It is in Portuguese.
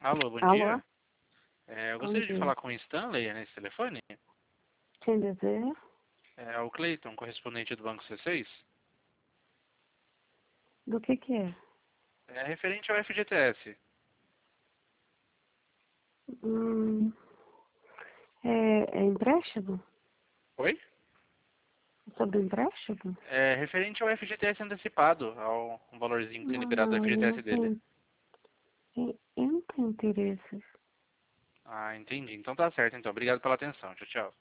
Alô, bom Alô, dia. Eu bom gostaria de dia. falar com o Stanley nesse telefone. Quem deseja? É o Clayton, correspondente do Banco C6. Do que é? É referente ao FGTS. Hum, é empréstimo? Oi? Sobre empréstimo? É referente ao FGTS antecipado, ao um valorzinho que tem liberado do Não, ele não FGTS dele. tem. Eu não tenho interesse. Ah, entendi. Então tá certo, então. Obrigado pela atenção. Tchau, tchau.